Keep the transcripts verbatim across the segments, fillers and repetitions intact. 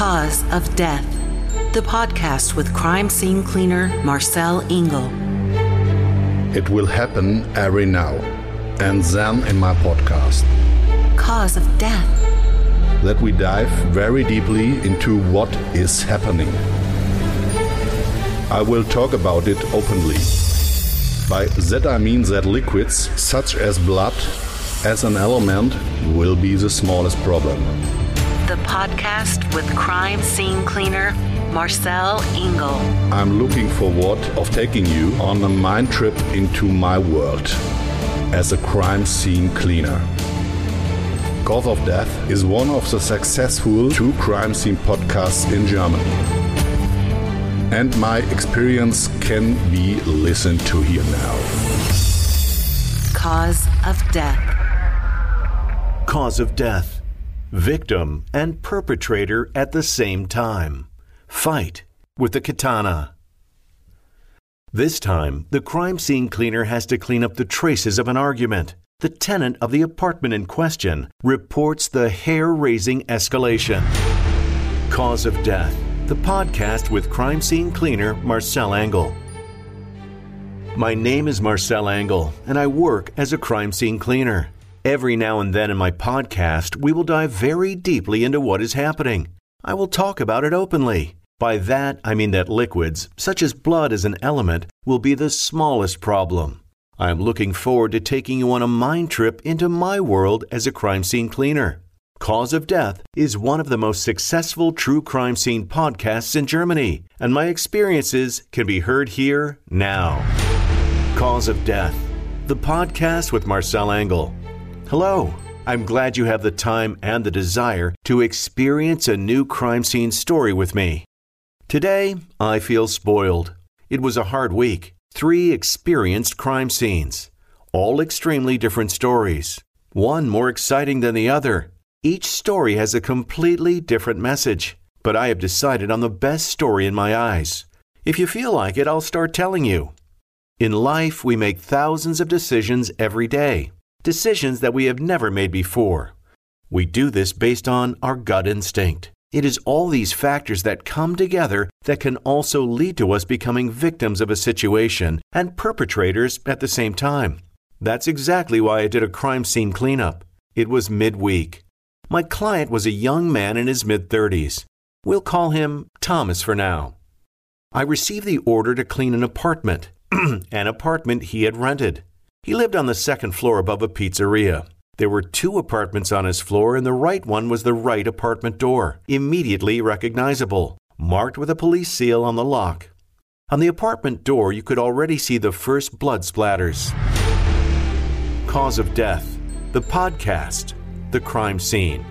Cause of Death, the podcast with crime scene cleaner Marcel Engel. It will happen every now and then in my podcast. Cause of Death. That we dive very deeply into what is happening. I will talk about it openly. By that I mean that liquids, such as blood, as an element, will be the smallest problem. The podcast with crime scene cleaner Marcel Engel. I'm looking forward of taking you on a mind trip into my world as a crime scene cleaner. Cause of Death is one of the successful true crime scene podcasts in Germany. And my experience can be listened to here now. Cause of Death. Cause of Death. Victim and perpetrator at the same time. Fight with the katana. This time, the crime scene cleaner has to clean up the traces of an argument. The tenant of the apartment in question reports the hair-raising escalation. Cause of Death, the podcast with crime scene cleaner Marcel Engel. My name is Marcel Engel, and I work as a crime scene cleaner. Every now and then in my podcast, we will dive very deeply into what is happening. I will talk about it openly. By that, I mean that liquids, such as blood as an element, will be the smallest problem. I am looking forward to taking you on a mind trip into my world as a crime scene cleaner. Cause of Death is one of the most successful true crime scene podcasts in Germany, and my experiences can be heard here now. Cause of Death, the podcast with Marcel Engel. Hello, I'm glad you have the time and the desire to experience a new crime scene story with me. Today, I feel spoiled. It was a hard week. Three experienced crime scenes, all extremely different stories, one more exciting than the other. Each story has a completely different message, but I have decided on the best story in my eyes. If you feel like it, I'll start telling you. In life, we make thousands of decisions every day, decisions that we have never made before. We do this based on our gut instinct. It is all these factors that come together that can also lead to us becoming victims of a situation and perpetrators at the same time. That's exactly why I did a crime scene cleanup. It was midweek. My client was a young man in his mid-thirties. We'll call him Thomas for now. I received the order to clean an apartment, an apartment he had rented. He lived on the second floor above a pizzeria. There were two apartments on his floor, and the right one was the right apartment door, immediately recognizable, marked with a police seal on the lock. On the apartment door, you could already see the first blood splatters. Cause of Death, the podcast, the crime scene.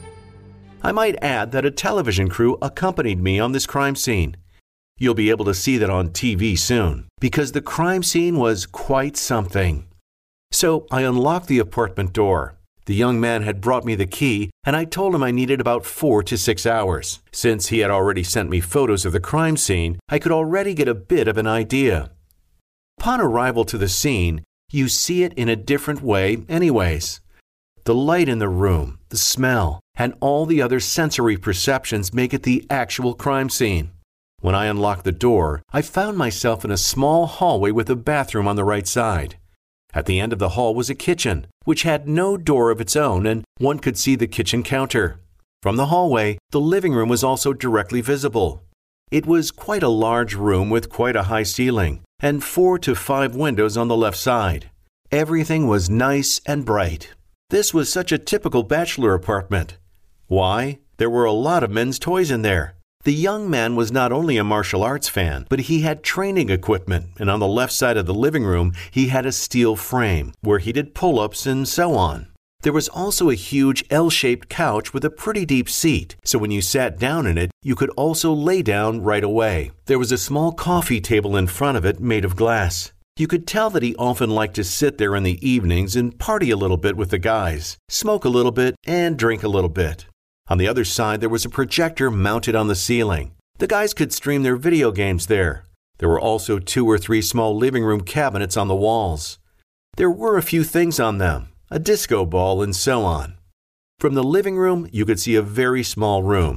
I might add that a television crew accompanied me on this crime scene. You'll be able to see that on T V soon, because the crime scene was quite something. So I unlocked the apartment door. The young man had brought me the key, and I told him I needed about four to six hours. Since he had already sent me photos of the crime scene, I could already get a bit of an idea. Upon arrival to the scene, you see it in a different way anyways. The light in the room, the smell, and all the other sensory perceptions make it the actual crime scene. When I unlocked the door, I found myself in a small hallway with a bathroom on the right side. At the end of the hall was a kitchen, which had no door of its own, and one could see the kitchen counter. From the hallway, the living room was also directly visible. It was quite a large room with quite a high ceiling, and four to five windows on the left side. Everything was nice and bright. This was such a typical bachelor apartment. Why? There were a lot of men's toys in there. The young man was not only a martial arts fan, but he had training equipment, and on the left side of the living room, he had a steel frame where he did pull-ups and so on. There was also a huge L-shaped couch with a pretty deep seat, so when you sat down in it, you could also lay down right away. There was a small coffee table in front of it made of glass. You could tell that he often liked to sit there in the evenings and party a little bit with the guys, smoke a little bit, and drink a little bit. On the other side, there was a projector mounted on the ceiling. The guys could stream their video games there. There were also two or three small living room cabinets on the walls. There were a few things on them, a disco ball and so on. From the living room, you could see a very small room.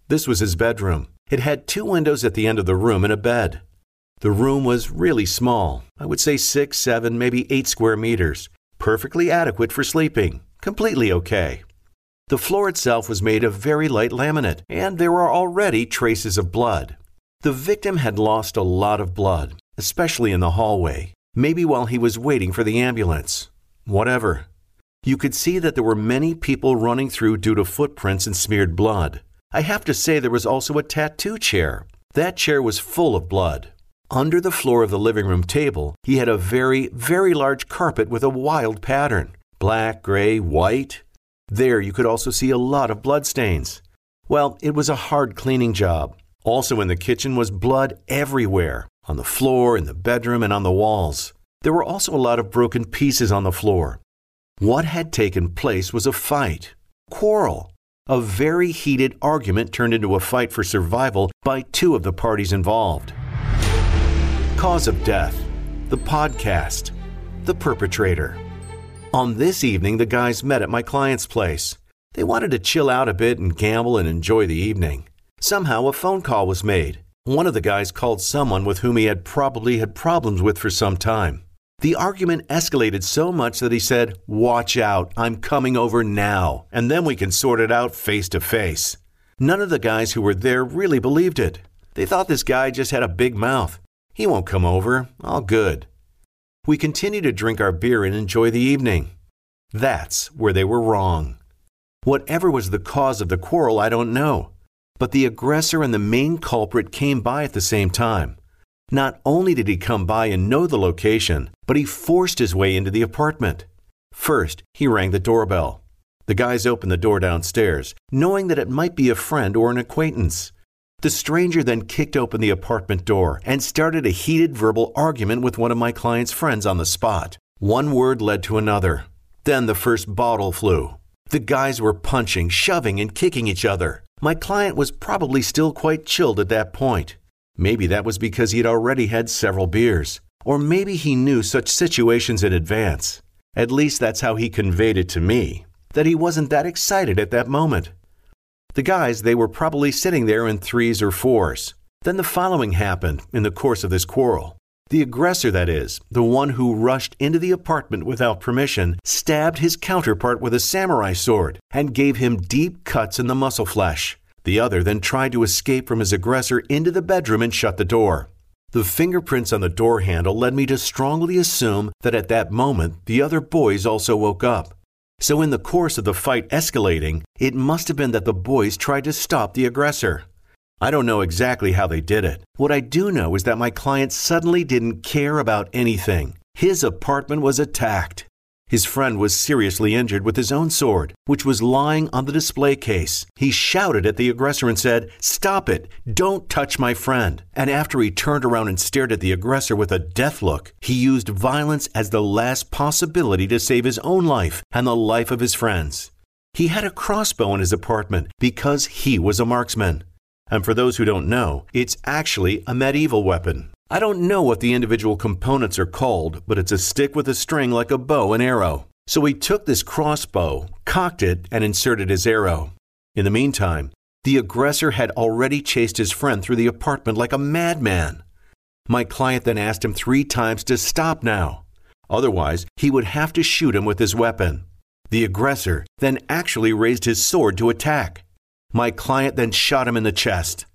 This was his bedroom. It had two windows at the end of the room and a bed. The room was really small. I would say six, seven, maybe eight square meters. Perfectly adequate for sleeping. Completely okay. The floor itself was made of very light laminate, and there were already traces of blood. The victim had lost a lot of blood, especially in the hallway, maybe while he was waiting for the ambulance. Whatever. You could see that there were many people running through due to footprints and smeared blood. I have to say there was also a tattoo chair. That chair was full of blood. Under the floor of the living room table, he had a very, very large carpet with a wild pattern. Black, gray, white. There you could also see a lot of blood stains. Well, it was a hard cleaning job. Also in the kitchen was blood everywhere, on the floor, in the bedroom, and on the walls. There were also a lot of broken pieces on the floor. What had taken place was a fight. Quarrel. A very heated argument turned into a fight for survival by two of the parties involved. Cause of death. The podcast. The perpetrator. On this evening, the guys met at my client's place. They wanted to chill out a bit and gamble and enjoy the evening. Somehow a phone call was made. One of the guys called someone with whom he had probably had problems with for some time. The argument escalated so much that he said, "Watch out, I'm coming over now, and then we can sort it out face to face." None of the guys who were there really believed it. They thought this guy just had a big mouth. He won't come over, all good. We continued to drink our beer and enjoy the evening. That's where they were wrong. Whatever was the cause of the quarrel, I don't know. But the aggressor and the main culprit came by at the same time. Not only did he come by and know the location, but he forced his way into the apartment. First, he rang the doorbell. The guys opened the door downstairs, knowing that it might be a friend or an acquaintance. The stranger then kicked open the apartment door and started a heated verbal argument with one of my client's friends on the spot. One word led to another. Then the first bottle flew. The guys were punching, shoving, and kicking each other. My client was probably still quite chilled at that point. Maybe that was because he had already had several beers. Or maybe he knew such situations in advance. At least that's how he conveyed it to me, that he wasn't that excited at that moment. The guys, they were probably sitting there in threes or fours. Then the following happened in the course of this quarrel. The aggressor, that is, the one who rushed into the apartment without permission, stabbed his counterpart with a samurai sword and gave him deep cuts in the muscle flesh. The other then tried to escape from his aggressor into the bedroom and shut the door. The fingerprints on the door handle led me to strongly assume that at that moment the other boys also woke up. So in the course of the fight escalating, it must have been that the boys tried to stop the aggressor. I don't know exactly how they did it. What I do know is that my client suddenly didn't care about anything. His apartment was attacked. His friend was seriously injured with his own sword, which was lying on the display case. He shouted at the aggressor and said, "Stop it! Don't touch my friend!" And after he turned around and stared at the aggressor with a death look, he used violence as the last possibility to save his own life and the life of his friends. He had a crossbow in his apartment because he was a marksman. And for those who don't know, it's actually a medieval weapon. I don't know what the individual components are called, but it's a stick with a string like a bow and arrow. So he took this crossbow, cocked it, and inserted his arrow. In the meantime, the aggressor had already chased his friend through the apartment like a madman. My client then asked him three times to stop now. Otherwise, he would have to shoot him with his weapon. The aggressor then actually raised his sword to attack. My client then shot him in the chest.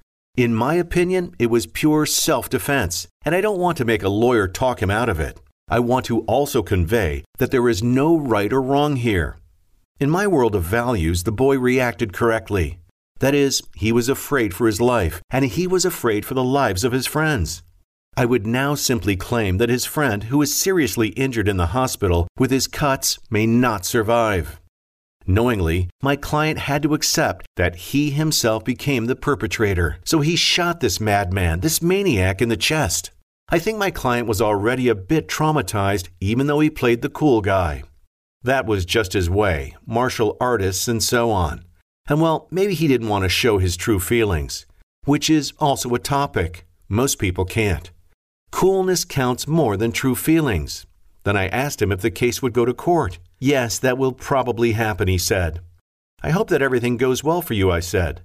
In my opinion, it was pure self-defense, and I don't want to make a lawyer talk him out of it. I want to also convey that there is no right or wrong here. In my world of values, the boy reacted correctly. That is, he was afraid for his life, and he was afraid for the lives of his friends. I would now simply claim that his friend, who is seriously injured in the hospital with his cuts, may not survive. Knowingly, my client had to accept that he himself became the perpetrator, so he shot this madman, this maniac in the chest. I think my client was already a bit traumatized, even though he played the cool guy. That was just his way, martial artists and so on. And well, maybe he didn't want to show his true feelings, which is also a topic. Most people can't. Coolness counts more than true feelings. Then I asked him if the case would go to court. Yes, that will probably happen, he said. I hope that everything goes well for you, I said.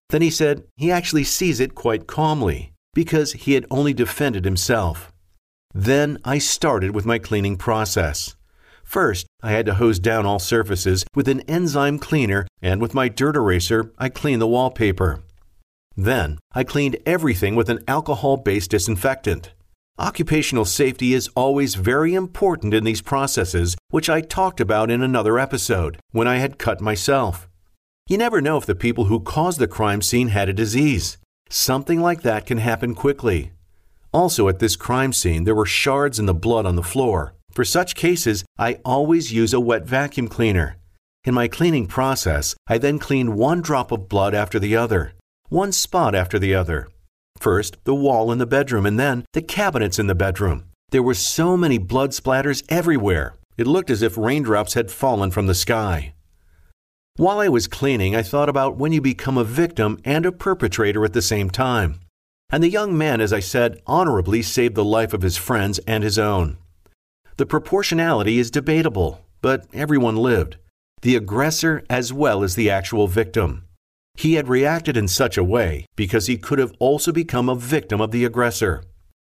Then he said he actually sees it quite calmly because he had only defended himself. Then I started with my cleaning process. First, I had to hose down all surfaces with an enzyme cleaner, and with my dirt eraser, I cleaned the wallpaper. Then, I cleaned everything with an alcohol-based disinfectant. Occupational safety is always very important in these processes, which I talked about in another episode when I had cut myself. You never know if the people who caused the crime scene had a disease. Something like that can happen quickly. Also, at this crime scene, there were shards in the blood on the floor. For such cases, I always use a wet vacuum cleaner. In my cleaning process, I then clean one drop of blood after the other, one spot after the other. First, the wall in the bedroom, and then the cabinets in the bedroom. There were so many blood splatters everywhere. It looked as if raindrops had fallen from the sky. While I was cleaning, I thought about when you become a victim and a perpetrator at the same time. And the young man, as I said, honorably saved the life of his friends and his own. The proportionality is debatable, but everyone lived, the aggressor as well as the actual victim. He had reacted in such a way because he could have also become a victim of the aggressor.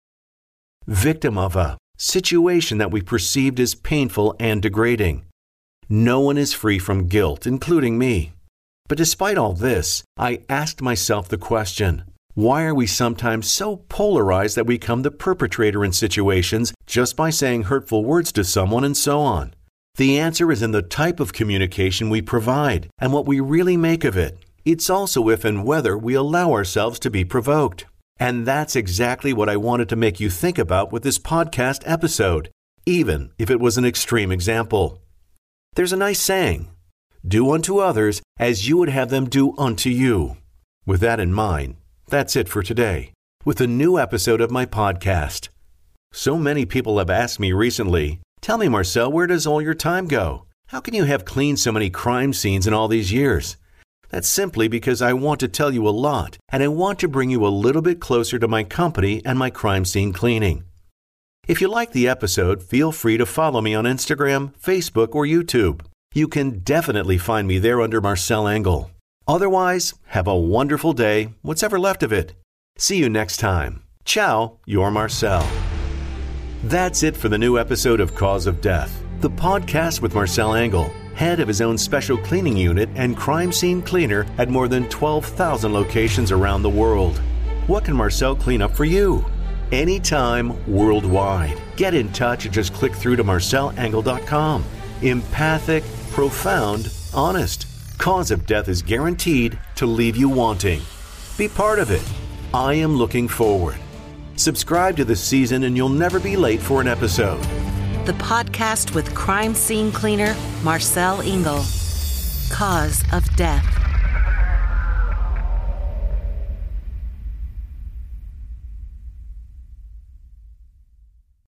Victim of a situation that we perceived as painful and degrading. No one is free from guilt, including me. But despite all this, I asked myself the question, why are we sometimes so polarized that we become the perpetrator in situations just by saying hurtful words to someone and so on? The answer is in the type of communication we provide and what we really make of it. It's also if and whether we allow ourselves to be provoked. And that's exactly what I wanted to make you think about with this podcast episode, even if it was an extreme example. There's a nice saying, do unto others as you would have them do unto you. With that in mind, that's it for today, with a new episode of my podcast. So many people have asked me recently, tell me, Marcel, where does all your time go? How can you have cleaned so many crime scenes in all these years? That's simply because I want to tell you a lot, and I want to bring you a little bit closer to my company and my crime scene cleaning. If you like the episode, feel free to follow me on Instagram, Facebook, or YouTube. You can definitely find me there under Marcel Engel. Otherwise, have a wonderful day, what's ever left of it. See you next time. Ciao, your Marcel. That's it for the new episode of Cause of Death, the podcast with Marcel Engel, head of his own special cleaning unit and crime scene cleaner at more than twelve thousand locations around the world. What can Marcel clean up for you? Anytime, worldwide. Get in touch and just click through to marcel engel dot com. Empathic, profound, honest. Cause of Death is guaranteed to leave you wanting. Be part of it. I am looking forward. Subscribe to this season and you'll never be late for an episode. The podcast with crime scene cleaner Marcel Engel. Cause of Death.